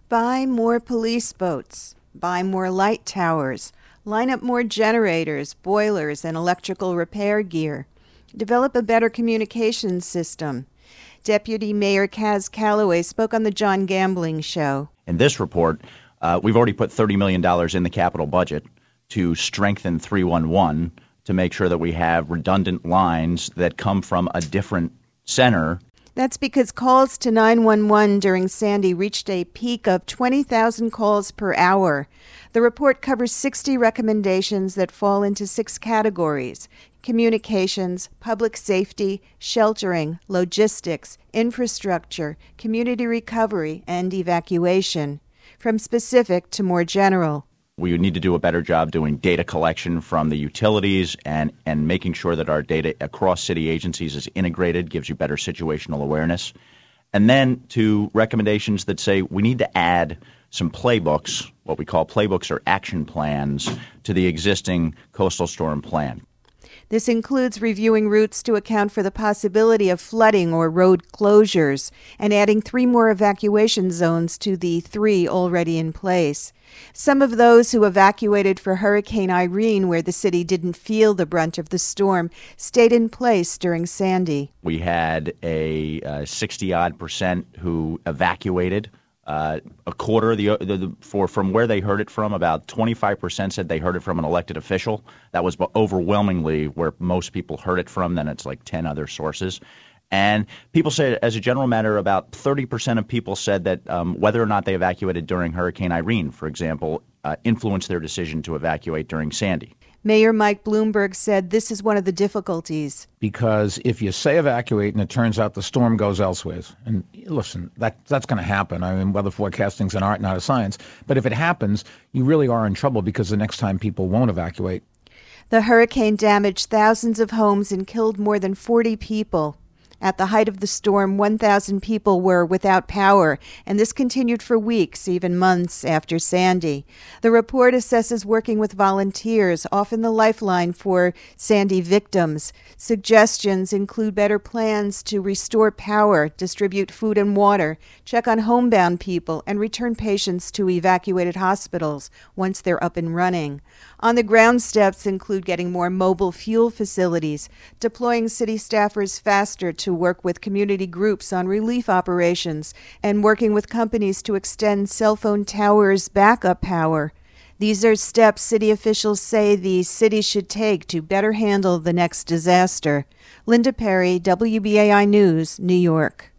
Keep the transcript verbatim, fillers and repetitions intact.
Buy more police boats. Buy more light towers. Line up more generators, boilers, and electrical repair gear. Develop a better communications system. Deputy Mayor Kaz Calloway spoke on the John Gambling Show. In this report, uh, we've already put thirty million dollars in the capital budget to strengthen three one one to make sure that we have redundant lines that come from a different center. That's because calls to nine one one during Sandy reached a peak of twenty thousand calls per hour. The report covers sixty recommendations that fall into six categories: communications, public safety, sheltering, logistics, infrastructure, community recovery, and evacuation. From specific to more general. We need to do a better job doing data collection from the utilities and, and making sure that our data across city agencies is integrated, gives you better situational awareness. And then to recommendations that say we need to add some playbooks, what we call playbooks or action plans, to the existing coastal storm plan. This includes reviewing routes to account for the possibility of flooding or road closures and adding three more evacuation zones to the three already in place. Some of those who evacuated for Hurricane Irene, where the city didn't feel the brunt of the storm, stayed in place during Sandy. We had a uh, sixty-odd percent who evacuated. Uh, a quarter of the, the, the for from where they heard it from, about twenty-five percent said they heard it from an elected official. That was overwhelmingly where most people heard it from. Then it's like ten other sources. And people say, as a general matter, about thirty percent of people said that um, whether or not they evacuated during Hurricane Irene, for example, uh, influenced their decision to evacuate during Sandy. Mayor Mike Bloomberg said this is one of the difficulties. Because if you say evacuate and it turns out the storm goes elsewhere, and listen, that that's going to happen. I mean, weather forecasting's an art, not a science. But if it happens, you really are in trouble because the next time people won't evacuate. The hurricane damaged thousands of homes and killed more than forty people. At the height of the storm, one thousand people were without power, and this continued for weeks, even months after Sandy. The report assesses working with volunteers, often the lifeline for Sandy victims. Suggestions include better plans to restore power, distribute food and water, check on homebound people, and return patients to evacuated hospitals once they're up and running. On-the-ground steps include getting more mobile fuel facilities, deploying city staffers faster to work with community groups on relief operations, and working with companies to extend cell phone towers' backup power. These are steps city officials say the city should take to better handle the next disaster. Linda Perry, W B A I News, New York.